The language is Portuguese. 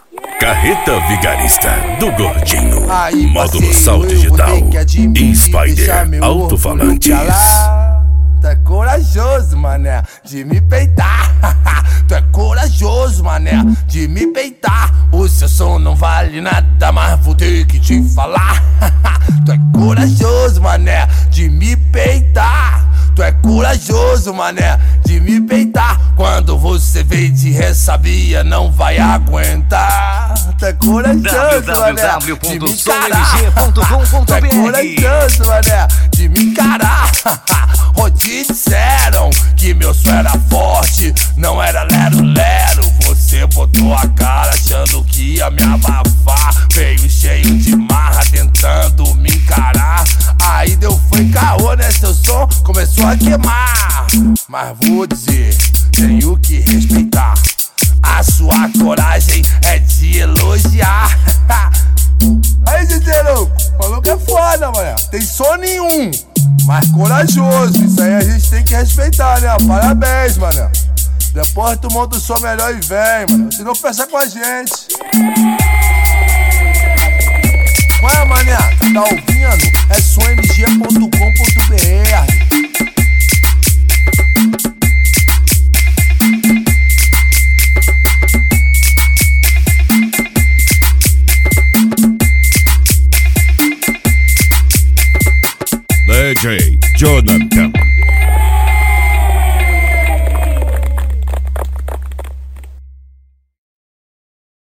Carreta Vigarista do Gordinho. Aí, Módulo parceiro, Sal eu Digital vou ter que admitir, e Spider deixar meu Alto-Falantes. orgulho calar. Tu é corajoso, mané, de me peitar. Tu é corajoso, mané, de me peitar. O seu som não vale nada, mas vou ter que te falar. Tu é corajoso, mané, de me peitar. Tu é corajoso, mané, de me peitar. Quando você veio de ressabia, não vai aguentar. Tu é corajoso, mané, de me encarar. Tu é corajoso, mané, de me encarar. Te disseram que meu som era forte, não era lero-lero. Você botou a cara achando que ia me abafar. Veio cheio de marra tentando me encarar. Aí deu foi caô, né? Seu som começou a queimar. Mas vou dizer, tenho que respeitar. A sua coragem é de elogiar. Aí, DJ louco, falou que é foda, mano. Tem som nenhum, mas corajoso. Isso aí a gente tem que respeitar, né? Parabéns, mano. Depois tu monta o som melhor e vem, mano. Se não, pensa com a gente. Qual é, mané? Tá ouvindo? É somg.com.br. DJ Jonathan